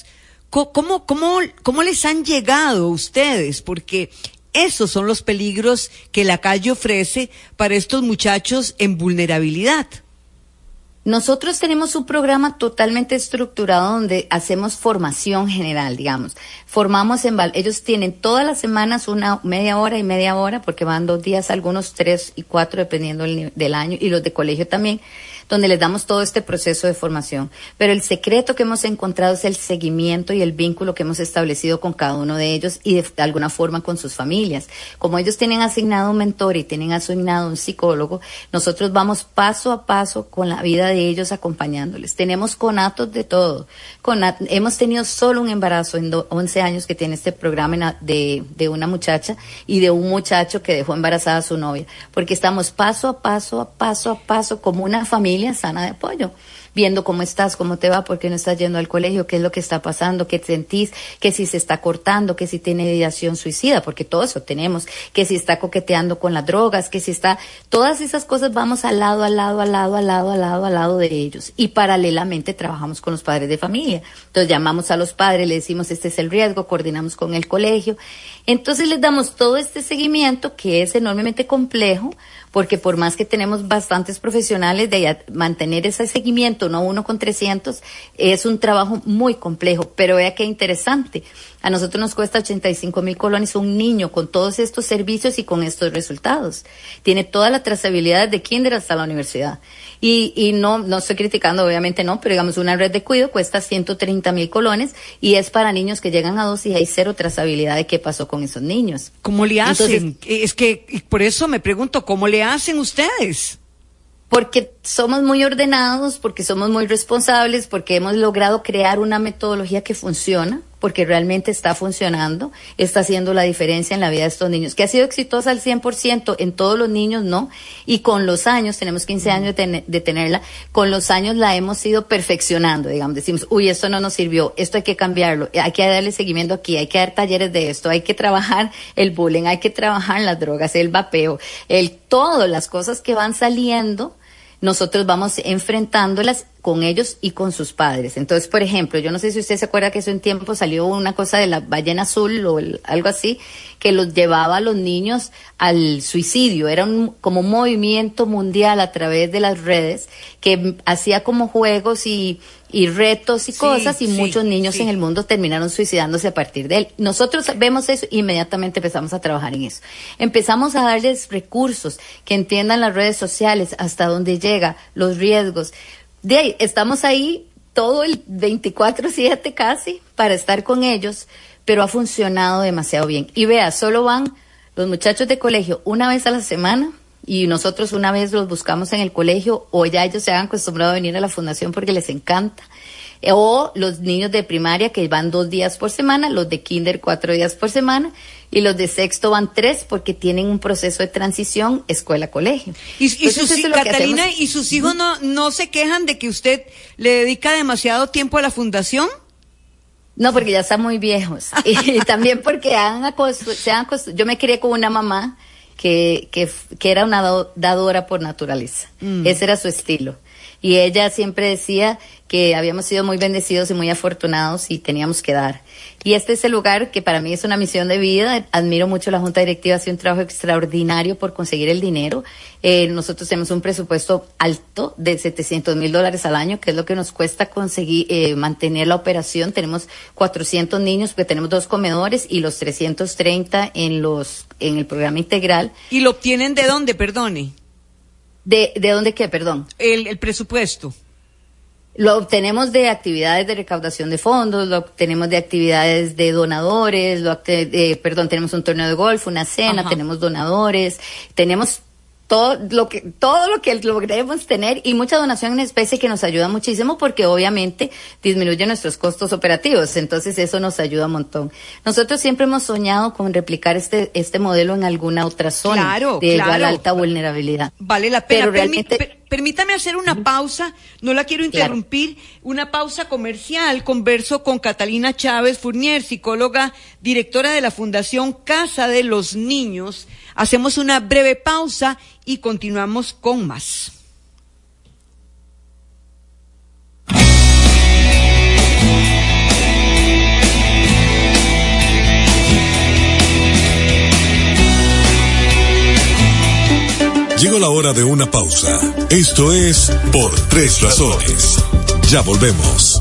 ¿Cómo les han llegado ustedes? Porque esos son los peligros que la calle ofrece para estos muchachos en vulnerabilidad. Nosotros tenemos un programa totalmente estructurado donde hacemos formación general, digamos. Ellos tienen todas las semanas una media hora, porque van 2 días, algunos 3 y 4, dependiendo del año, y los de colegio también, donde les damos todo este proceso de formación. Pero el secreto que hemos encontrado es el seguimiento y el vínculo que hemos establecido con cada uno de ellos y de alguna forma con sus familias. Como ellos tienen asignado un mentor y tienen asignado un psicólogo, nosotros vamos paso a paso con la vida de ellos acompañándoles. Tenemos conatos de todo. Hemos tenido solo un embarazo en 11 años que tiene este programa de una muchacha y de un muchacho que dejó embarazada a su novia, porque estamos paso a paso como una familia sana de apoyo. viendo cómo estás, cómo te va, por qué no estás yendo al colegio, qué es lo que está pasando, qué sentís, que si se está cortando, que si tiene ideación suicida, porque todo eso tenemos, que si está coqueteando con las drogas, que si está, todas esas cosas vamos al lado de ellos. Y paralelamente trabajamos con los padres de familia. Entonces llamamos a los padres, le decimos este es el riesgo, coordinamos con el colegio. Entonces les damos todo este seguimiento que es enormemente complejo, porque por más que tenemos bastantes profesionales, de mantener ese seguimiento, no uno con 300, es un trabajo muy complejo. Pero vea qué interesante. A nosotros nos cuesta 85,000 colones un niño con todos estos servicios y con estos resultados. Tiene toda la trazabilidad de kinder hasta la universidad. Y no estoy criticando, obviamente no, pero digamos una red de cuido cuesta 130,000 colones y es para niños que llegan a 2 y hay cero trazabilidad de qué pasó con esos niños. ¿Cómo le hacen? Entonces, es que por eso me pregunto, ¿cómo le hacen ustedes? Porque somos muy ordenados, porque somos muy responsables, porque hemos logrado crear una metodología que funciona, porque realmente está funcionando, está haciendo la diferencia en la vida de estos niños. Que ha sido exitosa al 100%, en todos los niños no, y con los años, tenemos 15 años de tenerla, con los años la hemos ido perfeccionando, digamos, decimos, uy, esto no nos sirvió, esto hay que cambiarlo, hay que darle seguimiento aquí, hay que dar talleres de esto, hay que trabajar el bullying, hay que trabajar las drogas, el vapeo, todas las cosas que van saliendo, nosotros vamos enfrentándolas con ellos y con sus padres. Entonces, por ejemplo, yo no sé si usted se acuerda que hace un tiempo salió una cosa de la ballena azul o algo así, que los llevaba a los niños al suicidio. Era como un movimiento mundial a través de las redes que hacía como juegos y retos y cosas, y muchos niños en el mundo terminaron suicidándose a partir de él. Nosotros vemos eso, inmediatamente empezamos a trabajar en eso. Empezamos a darles recursos que entiendan las redes sociales, hasta dónde llega, los riesgos. De ahí, estamos ahí todo el 24/7 casi para estar con ellos, pero ha funcionado demasiado bien. Y vea, solo van los muchachos de colegio una vez a la semana, y nosotros una vez los buscamos en el colegio, o ya ellos se han acostumbrado a venir a la fundación porque les encanta, o los niños de primaria que van 2 días por semana, los de kinder 4 días por semana, y los de sexto van 3 porque tienen un proceso de transición escuela-colegio. Catalina, ¿y sus hijos no se quejan de que usted le dedica demasiado tiempo a la fundación? No, porque ya están muy viejos, y también porque yo me crié con una mamá que era una dadora por naturaleza. Ese era su estilo. Y ella siempre decía que habíamos sido muy bendecidos y muy afortunados y teníamos que dar. Y este es el lugar que para mí es una misión de vida. Admiro mucho a la Junta Directiva, hace un trabajo extraordinario por conseguir el dinero. Nosotros tenemos un presupuesto alto de $700,000 al año, que es lo que nos cuesta conseguir mantener la operación. Tenemos 400 niños, porque tenemos 2 comedores y los 330 en el programa integral. ¿Y lo obtienen de dónde, perdone? ¿De dónde qué, perdón? El presupuesto. Lo obtenemos de actividades de recaudación de fondos, lo obtenemos de actividades de donadores, tenemos un torneo de golf, una cena, tenemos donadores, tenemos todo lo que logremos tener, y mucha donación en especie que nos ayuda muchísimo, porque obviamente disminuye nuestros costos operativos. Entonces eso nos ayuda un montón. Nosotros siempre hemos soñado con replicar este modelo en alguna otra zona de igual alta vulnerabilidad. Vale la pena. Pero permítame hacer una pausa, no la quiero interrumpir, una pausa comercial. Converso con Catalina Chávez Fournier, psicóloga, directora de la Fundación Casa de los Niños. Hacemos una breve pausa y continuamos con más. Llegó la hora de una pausa. Esto es Por Tres Razones. Ya volvemos.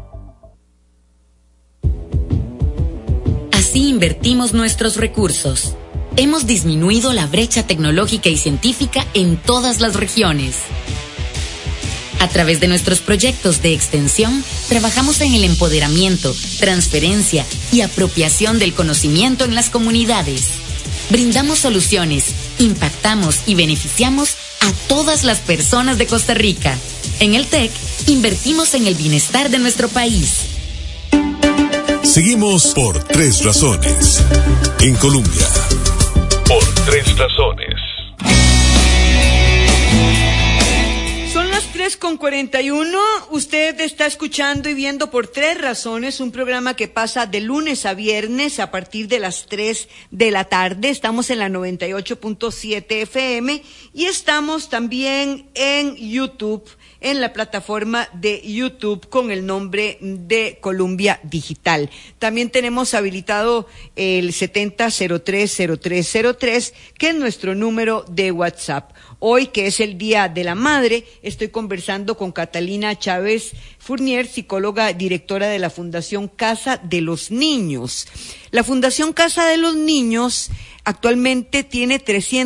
Así invertimos nuestros recursos. Hemos disminuido la brecha tecnológica y científica en todas las regiones. A través de nuestros proyectos de extensión, trabajamos en el empoderamiento, transferencia y apropiación del conocimiento en las comunidades. Brindamos soluciones, impactamos y beneficiamos a todas las personas de Costa Rica. En el TEC, invertimos en el bienestar de nuestro país. Seguimos por Tres Razones. En Colombia. Por Tres Razones. Son las 3:41, usted está escuchando y viendo por Tres Razones, un programa que pasa de lunes a viernes a partir de las 3 de la tarde. Estamos en la 98.7 FM y estamos también en YouTube, en la plataforma de YouTube con el nombre de Columbia Digital. También tenemos habilitado el 70030303, que es nuestro número de WhatsApp. Hoy, que es el Día de la Madre, estoy conversando con Catalina Chávez Fournier, psicóloga directora de la Fundación Casa de los Niños. La Fundación Casa de los Niños actualmente tiene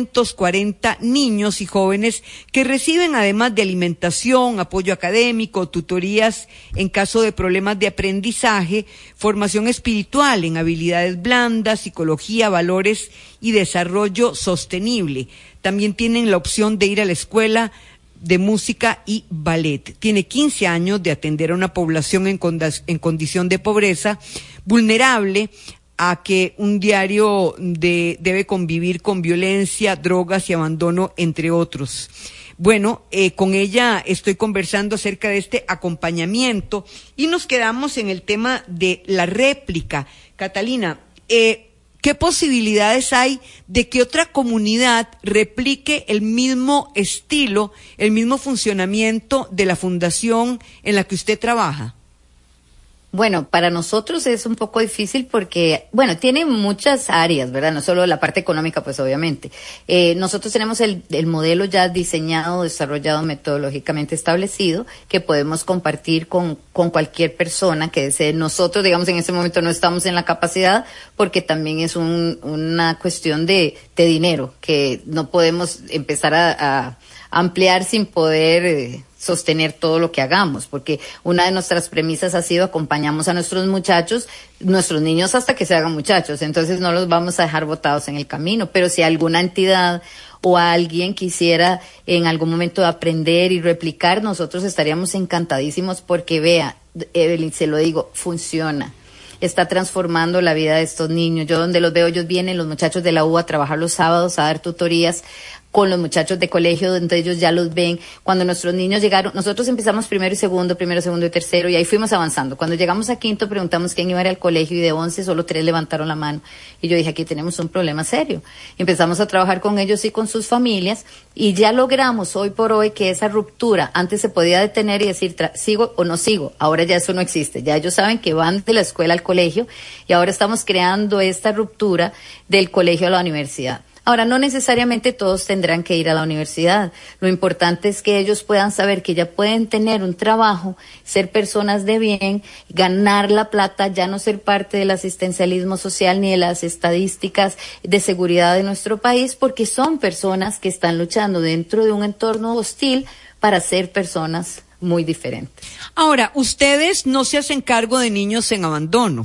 340 niños y jóvenes que reciben, además de alimentación, apoyo académico, tutorías en caso de problemas de aprendizaje, formación espiritual en habilidades blandas, psicología, valores y desarrollo sostenible. También tienen la opción de ir a la escuela de música y ballet. Tiene 15 años de atender a una población en condición de pobreza, vulnerable a que un diario debe convivir con violencia, drogas y abandono, entre otros. Bueno, con ella estoy conversando acerca de este acompañamiento y nos quedamos en el tema de la réplica. Catalina, ¿qué posibilidades hay de que otra comunidad replique el mismo estilo, el mismo funcionamiento de la fundación en la que usted trabaja? Bueno, para nosotros es un poco difícil porque, bueno, tiene muchas áreas, ¿verdad? No solo la parte económica, pues obviamente. Nosotros tenemos el modelo ya diseñado, desarrollado, metodológicamente establecido, que podemos compartir con cualquier persona que desee. Nosotros, digamos, en este momento no estamos en la capacidad porque también es una cuestión de dinero, que no podemos empezar a ampliar sin poder sostener todo lo que hagamos, porque una de nuestras premisas ha sido acompañamos a nuestros muchachos, nuestros niños hasta que se hagan muchachos, entonces no los vamos a dejar botados en el camino, pero si alguna entidad o alguien quisiera en algún momento aprender y replicar, nosotros estaríamos encantadísimos porque vea, Evelyn, se lo digo, funciona. Está transformando la vida de estos niños. Yo donde los veo, ellos vienen, los muchachos de la U, a trabajar los sábados, a dar tutorías con los muchachos de colegio, donde ellos ya los ven. Cuando nuestros niños llegaron, nosotros empezamos primero, segundo y tercero, y ahí fuimos avanzando. Cuando llegamos a quinto, preguntamos quién iba a ir al colegio, y de 11, solo 3 levantaron la mano. Y yo dije, aquí tenemos un problema serio. Empezamos a trabajar con ellos y con sus familias, y ya logramos hoy por hoy que esa ruptura, antes se podía detener y decir, sigo o no sigo. Ahora ya eso no existe. Ya ellos saben que van de la escuela al colegio, y ahora estamos creando esta ruptura del colegio a la universidad. Ahora, no necesariamente todos tendrán que ir a la universidad. Lo importante es que ellos puedan saber que ya pueden tener un trabajo, ser personas de bien, ganar la plata, ya no ser parte del asistencialismo social ni de las estadísticas de seguridad de nuestro país, porque son personas que están luchando dentro de un entorno hostil para ser personas muy diferentes. Ahora, ustedes no se hacen cargo de niños en abandono.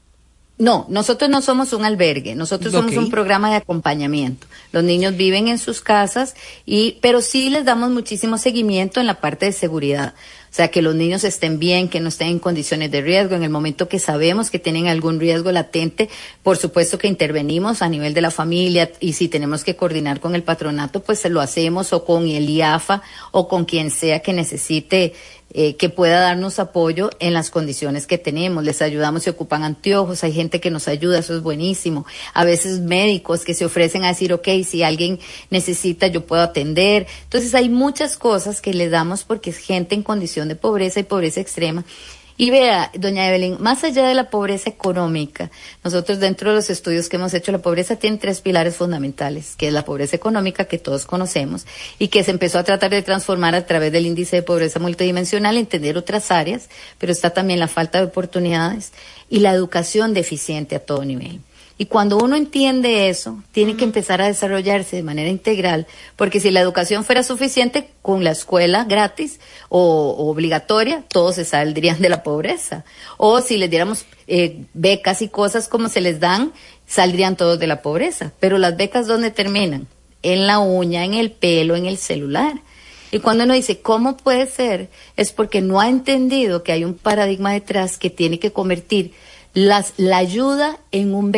No, nosotros no somos un albergue, nosotros somos un programa de acompañamiento. Los niños viven en sus casas, pero sí les damos muchísimo seguimiento en la parte de seguridad. O sea, que los niños estén bien, que no estén en condiciones de riesgo. En el momento que sabemos que tienen algún riesgo latente, por supuesto que intervenimos a nivel de la familia, y si tenemos que coordinar con el patronato, pues se lo hacemos, o con el IAFA, o con quien sea que necesite que pueda darnos apoyo en las condiciones que tenemos. Les ayudamos si ocupan anteojos, hay gente que nos ayuda, eso es buenísimo. A veces médicos que se ofrecen a decir, ok, si alguien necesita, yo puedo atender. Entonces hay muchas cosas que les damos porque es gente en condición de pobreza y pobreza extrema. Y vea, doña Evelyn, más allá de la pobreza económica, nosotros dentro de los estudios que hemos hecho, la pobreza tiene 3 pilares fundamentales, que es la pobreza económica, que todos conocemos, y que se empezó a tratar de transformar a través del índice de pobreza multidimensional, entender otras áreas, pero está también la falta de oportunidades y la educación deficiente a todo nivel. Y cuando uno entiende eso, tiene que empezar a desarrollarse de manera integral, porque si la educación fuera suficiente, con la escuela gratis o obligatoria, todos se saldrían de la pobreza. O si les diéramos becas y cosas como se les dan, saldrían todos de la pobreza. Pero las becas, ¿dónde terminan? En la uña, en el pelo, en el celular. Y cuando uno dice, ¿cómo puede ser? Es porque no ha entendido que hay un paradigma detrás que tiene que convertir la ayuda en un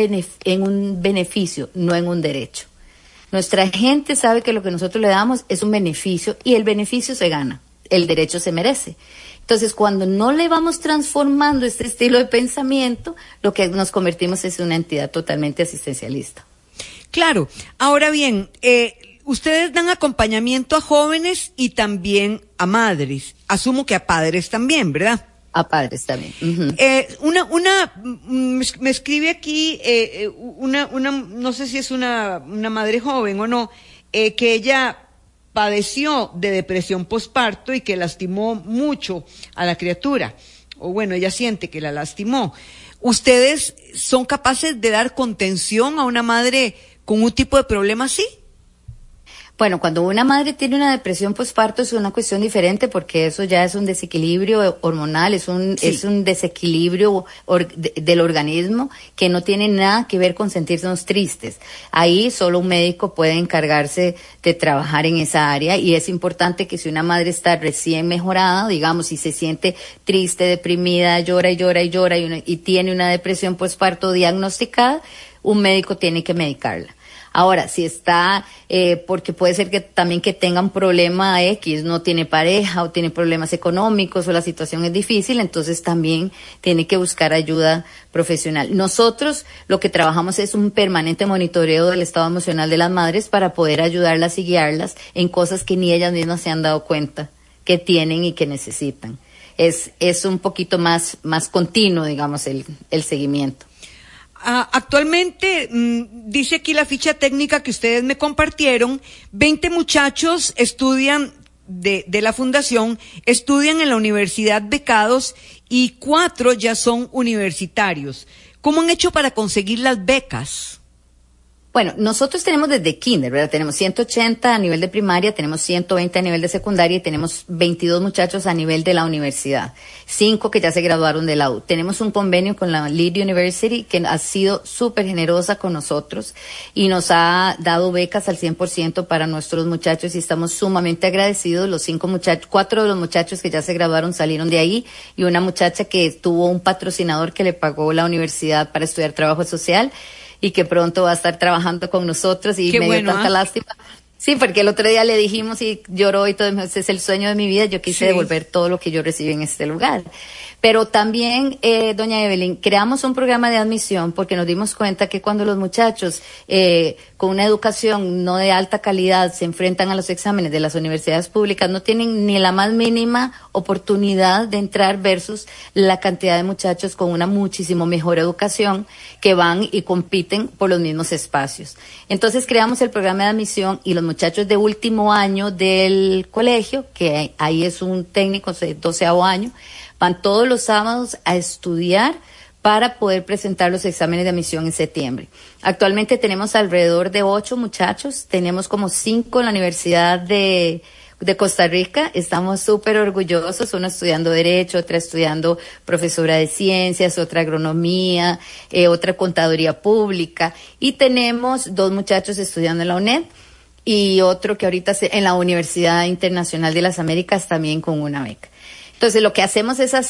beneficio, no en un derecho. Nuestra gente sabe que lo que nosotros le damos es un beneficio, y el beneficio se gana. el derecho se merece. Entonces, cuando no le vamos transformando este estilo de pensamiento, lo que nos convertimos es una entidad totalmente asistencialista. Claro. Ahora bien, ustedes dan acompañamiento a jóvenes y también a madres. Asumo que a padres también, ¿verdad? A padres también. Uh-huh. Me escribe aquí no sé si es una madre joven o no, que ella padeció de depresión posparto y que lastimó mucho a la criatura, o bueno, ella siente que la lastimó. ¿Ustedes son capaces de dar contención a una madre con un tipo de problema así? Bueno, cuando una madre tiene una depresión posparto es una cuestión diferente porque eso ya es un desequilibrio hormonal, es un desequilibrio del organismo que no tiene nada que ver con sentirnos tristes. Ahí solo un médico puede encargarse de trabajar en esa área y es importante que si una madre está recién mejorada, digamos, y se siente triste, deprimida, llora y tiene una depresión posparto diagnosticada, un médico tiene que medicarla. Ahora, si está, porque puede ser que también que tenga un problema X, no tiene pareja o tiene problemas económicos o la situación es difícil, entonces también tiene que buscar ayuda profesional. Nosotros lo que trabajamos es un permanente monitoreo del estado emocional de las madres para poder ayudarlas y guiarlas en cosas que ni ellas mismas se han dado cuenta que tienen y que necesitan. Es un poquito más continuo, digamos, el seguimiento. Actualmente, dice aquí la ficha técnica que ustedes me compartieron, 20 muchachos estudian de la fundación, estudian en la universidad becados y 4 ya son universitarios. ¿Cómo han hecho para conseguir las becas? Bueno, nosotros tenemos desde kinder, ¿verdad? Tenemos 180 a nivel de primaria, tenemos 120 a nivel de secundaria y tenemos 22 muchachos a nivel de la universidad. 5 que ya se graduaron de la U. Tenemos un convenio con la Lead University que ha sido súper generosa con nosotros y nos ha dado becas al 100% para nuestros muchachos y estamos sumamente agradecidos. Los 5 muchachos, 4 de los muchachos que ya se graduaron salieron de ahí y una muchacha que tuvo un patrocinador que le pagó la universidad para estudiar trabajo social y que pronto va a estar trabajando con nosotros y me dio tanta lástima. Sí, porque el otro día le dijimos y lloró y todo, ese es el sueño de mi vida, yo quise devolver todo lo que yo recibí en este lugar. Pero también, doña Evelyn, creamos un programa de admisión porque nos dimos cuenta que cuando los muchachos con una educación no de alta calidad se enfrentan a los exámenes de las universidades públicas, no tienen ni la más mínima oportunidad de entrar versus la cantidad de muchachos con una muchísimo mejor educación que van y compiten por los mismos espacios. Entonces creamos el programa de admisión y los muchachos de último año del colegio, que ahí es un técnico de 12º año, van todos los sábados a estudiar para poder presentar los exámenes de admisión en septiembre. Actualmente tenemos alrededor de 8 muchachos, tenemos como 5 en la Universidad de Costa Rica, estamos súper orgullosos, uno estudiando Derecho, otra estudiando Profesora de Ciencias, otra Agronomía, otra Contaduría Pública, y tenemos 2 muchachos estudiando en la UNED, y otro que ahorita en la Universidad Internacional de las Américas también con una beca. Entonces, lo que hacemos es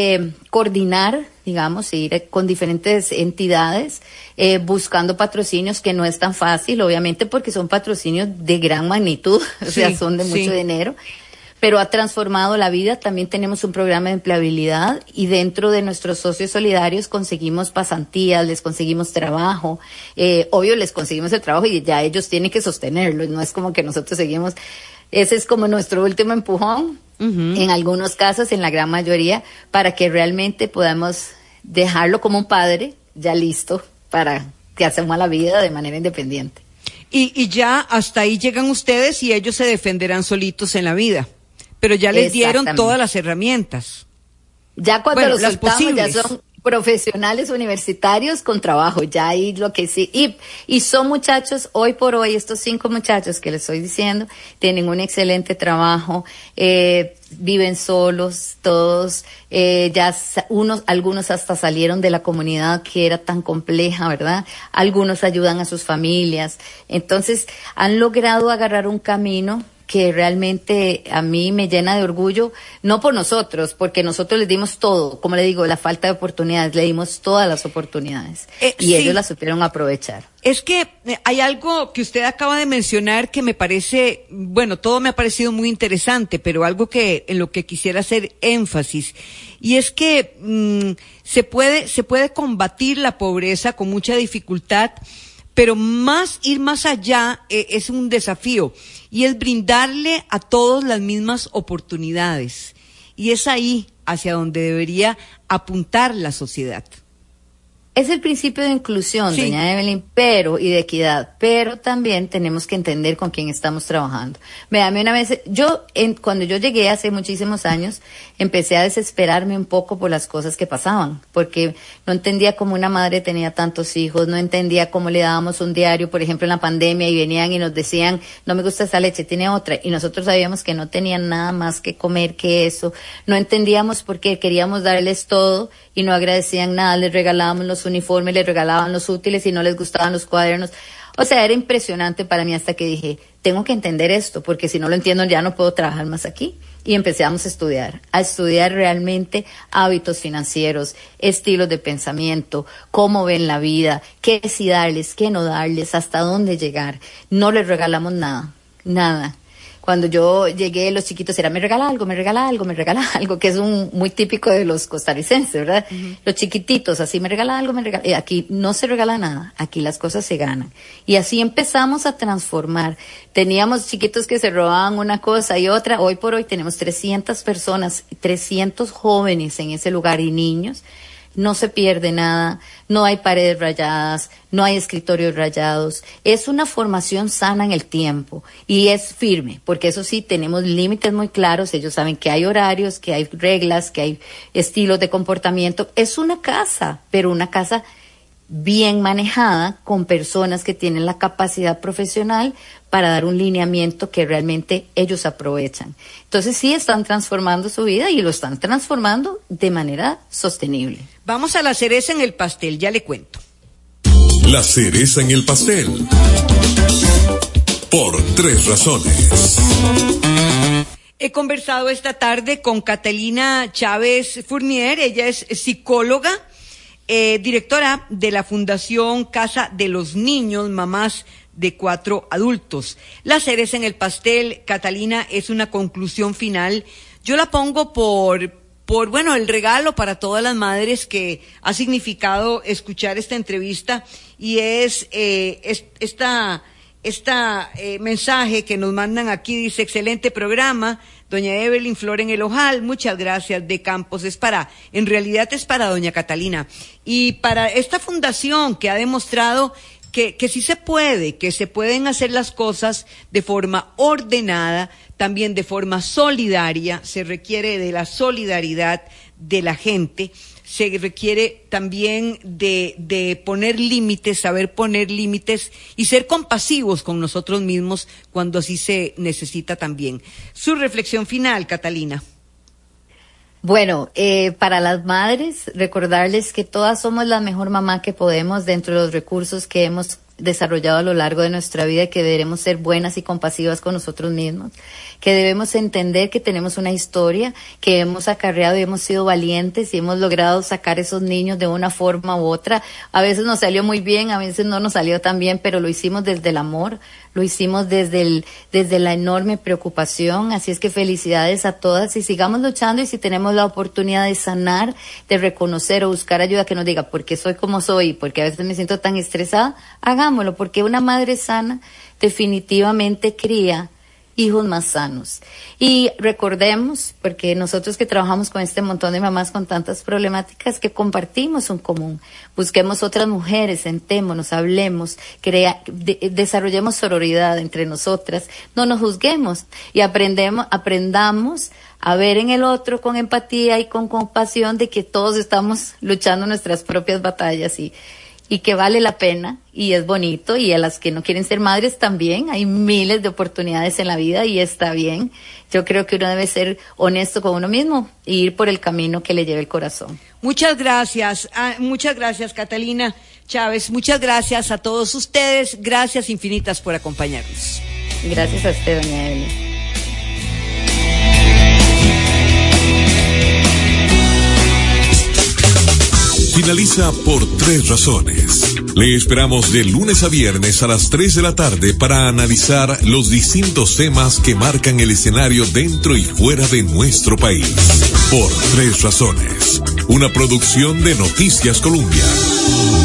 coordinar, digamos, ir con diferentes entidades, buscando patrocinios, que no es tan fácil, obviamente, porque son patrocinios de gran magnitud, o sea, son de mucho dinero, pero ha transformado la vida. También tenemos un programa de empleabilidad y dentro de nuestros socios solidarios conseguimos pasantías, les conseguimos trabajo, obvio les conseguimos el trabajo y ya ellos tienen que sostenerlo, no es como que nosotros seguimos, ese es como nuestro último empujón. Uh-huh. En algunos casos, en la gran mayoría, para que realmente podamos dejarlo como un padre ya listo para que hacemos la vida de manera independiente. Y ya hasta ahí llegan ustedes y ellos se defenderán solitos en la vida, pero ya les dieron todas las herramientas. Ya cuando los soltamos ya son profesionales universitarios con trabajo, ya ahí lo que sí, y son muchachos, hoy por hoy, estos 5 muchachos que les estoy diciendo, tienen un excelente trabajo, viven solos, todos, algunos hasta salieron de la comunidad que era tan compleja, ¿verdad? Algunos ayudan a sus familias, entonces han logrado agarrar un camino que realmente a mí me llena de orgullo, no por nosotros, porque nosotros les dimos todo, como le digo, la falta de oportunidades, le dimos todas las oportunidades y sí, ellos las supieron aprovechar. Es que hay algo que usted acaba de mencionar que me parece, bueno, todo me ha parecido muy interesante, pero algo en lo que quisiera hacer énfasis, y es que se puede combatir la pobreza con mucha dificultad, pero ir más allá es un desafío, y es brindarle a todos las mismas oportunidades, y es ahí hacia donde debería apuntar la sociedad. Es el principio de inclusión, sí, doña Evelyn, y de equidad, pero también tenemos que entender con quién estamos trabajando. A mí una vez, cuando yo llegué hace muchísimos años, empecé a desesperarme un poco por las cosas que pasaban, porque no entendía cómo una madre tenía tantos hijos, no entendía cómo le dábamos un diario, por ejemplo en la pandemia, y venían y nos decían, no me gusta esa leche, tiene otra, y nosotros sabíamos que no tenían nada más que comer que eso, no entendíamos por qué queríamos darles todo y no agradecían nada, les regalábamos los uniformes, les regalaban los útiles y no les gustaban los cuadernos. O sea, era impresionante para mí hasta que dije, tengo que entender esto, porque si no lo entiendo ya no puedo trabajar más aquí. Y empezamos a estudiar realmente hábitos financieros, estilos de pensamiento, cómo ven la vida, qué sí darles, qué no darles, hasta dónde llegar. No les regalamos nada. Cuando yo llegué, los chiquitos eran, me regala algo, que es muy típico de los costarricenses, ¿verdad? Uh-huh. Los chiquititos, así, me regala algo. Aquí no se regala nada, aquí las cosas se ganan. Y así empezamos a transformar. Teníamos chiquitos que se robaban una cosa y otra. Hoy por hoy tenemos 300 personas, 300 jóvenes en ese lugar y niños. No se pierde nada, no hay paredes rayadas, no hay escritorios rayados. Es una formación sana en el tiempo y es firme, porque eso sí, tenemos límites muy claros. Ellos saben que hay horarios, que hay reglas, que hay estilos de comportamiento. Es una casa, pero una casa bien manejada, con personas que tienen la capacidad profesional para dar un lineamiento que realmente ellos aprovechan. Entonces sí están transformando su vida y lo están transformando de manera sostenible. Vamos a la cereza en el pastel, ya le cuento. La cereza en el pastel. Por 3 razones. He conversado esta tarde con Catalina Chávez Fournier, ella es psicóloga, directora de la Fundación Casa de los Niños, mamás de 4 adultos. La cereza en el pastel, Catalina, es una conclusión final. Yo la pongo por el regalo para todas las madres que ha significado escuchar esta entrevista, y es mensaje que nos mandan aquí. Dice, excelente programa, doña Evelyn Flor en el Ojal, muchas gracias. De Campos, en realidad es para doña Catalina y para esta fundación que ha demostrado que sí se puede, que se pueden hacer las cosas de forma ordenada, también de forma solidaria. Se requiere de la solidaridad de la gente, se requiere también de poner límites, saber poner límites y ser compasivos con nosotros mismos cuando así se necesita también. Su reflexión final, Catalina. Bueno, para las madres, recordarles que todas somos la mejor mamá que podemos dentro de los recursos que hemos desarrollado a lo largo de nuestra vida, y que debemos ser buenas y compasivas con nosotros mismos, que debemos entender que tenemos una historia, que hemos acarreado y hemos sido valientes y hemos logrado sacar esos niños de una forma u otra. A veces nos salió muy bien, a veces no nos salió tan bien, pero lo hicimos desde el amor, lo hicimos desde la enorme preocupación. Así es que felicidades a todas y sigamos luchando, y si tenemos la oportunidad de sanar, de reconocer o buscar ayuda que nos diga por qué soy como soy, porque a veces me siento tan estresada, hagámoslo, porque una madre sana definitivamente cría hijos más sanos. Y recordemos, porque nosotros que trabajamos con este montón de mamás con tantas problemáticas, que compartimos un común. Busquemos otras mujeres, sentémonos, hablemos, desarrollemos sororidad entre nosotras, no nos juzguemos y aprendamos a ver en el otro con empatía y con compasión de que todos estamos luchando nuestras propias batallas y que vale la pena y es bonito, y a las que no quieren ser madres también hay miles de oportunidades en la vida y está bien. Yo creo que uno debe ser honesto con uno mismo e ir por el camino que le lleve el corazón. Muchas gracias Catalina Chávez, muchas gracias a todos ustedes, gracias infinitas por acompañarnos. Gracias a usted, doña Evelyn. finaliza por 3 razones. Le esperamos de lunes a viernes a las 3 de la tarde para analizar los distintos temas que marcan el escenario dentro y fuera de nuestro país. Por 3 razones. Una producción de Noticias Colombia.